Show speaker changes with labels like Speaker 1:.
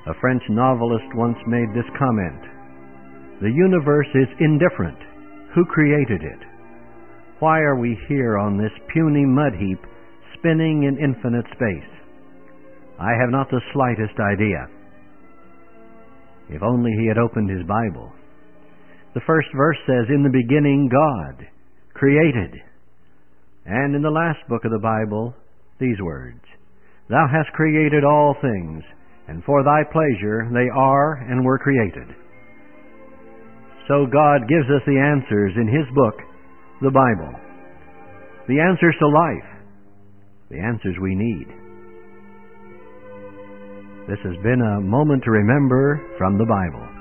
Speaker 1: A French novelist once made this comment: "The universe is indifferent. Who created it? Why are we here on this puny mud heap, spinning in infinite space? I have not the slightest idea." If only he had opened his Bible. The first verse says, "In the beginning God created." And in the last book of the Bible, these words, "Thou hast created all things, and for thy pleasure they are and were created." So God gives us the answers in His book, the Bible. The answers to life. The answers we need. This has been a moment to remember from the Bible.